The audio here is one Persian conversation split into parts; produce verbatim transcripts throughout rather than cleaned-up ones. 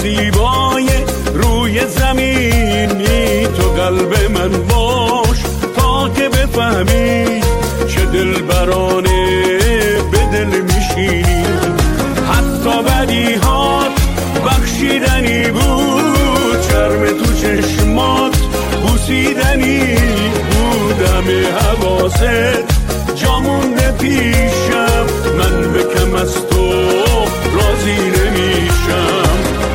زیبای روی زمینی، تو قلب من باش تا که بفهمی چه دلبرانه به دل میشینی. حتی بدیهات بخشیدنی بود، شرم تو چشمات بوسیدنی بود، همه حواست جا مونده پیشم، من به کم از تو راضی نمیشم.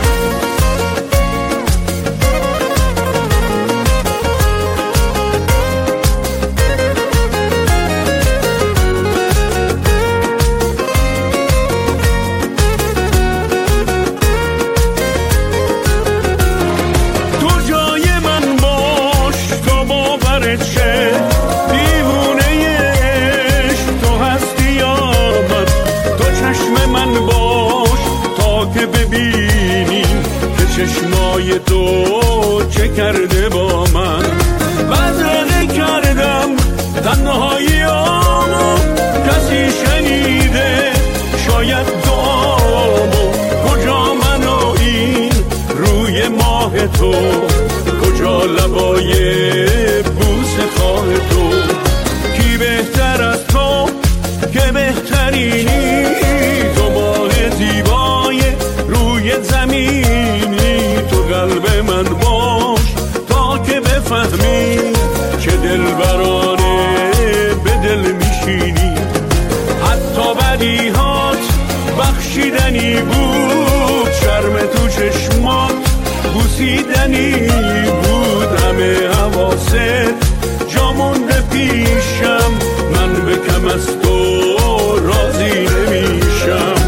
چشمای تو چه کرده با من، بدرقه کردم تنهاییامو، کسی شنیده شاید دعامو، کجا من و این روی ماه تو، کجا لبای بوسه خواه تو، کی بهتر از تو که بهترینی، تو ماه زیبای روی زمینی، تو قلب من باش تا که بفهمی چه دلبرانه به دل میشینی. حتی بدیهات بخشیدنی بود، شرم تو چشمات بوسیدنی بود، همه حواست جا مونده پیشم، من به کم از تو راضی نمیشم.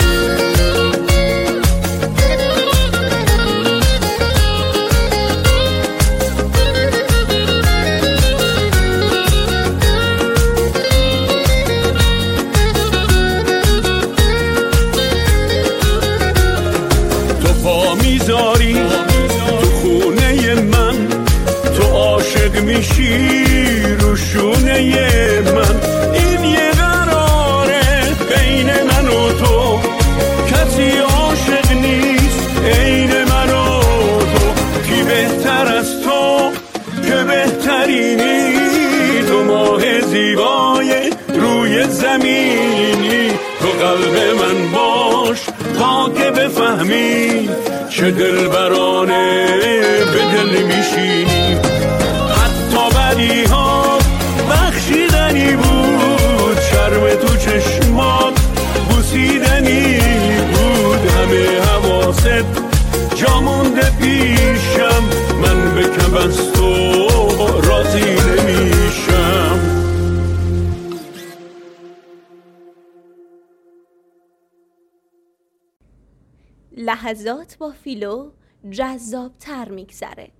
میذاری تو خونه من، تو عاشق میشی رو شونه من، این یه قراره بین من و تو، کسی عاشق نیست عین من و تو، کی بهتر از تو که بهترینی، تو ماه زیبای روی زمینی، تو قلب من باش تا که بفهمی چه دلبرانه به دل میشینی. حتی بدیها بخشیدنی بود، شرم تو چشمات بوسیدنی بود، همه حواست جا مونده پیشم، من به کم از تو راضی نمیشم. لحظات با فیلو جذاب تر میگذره.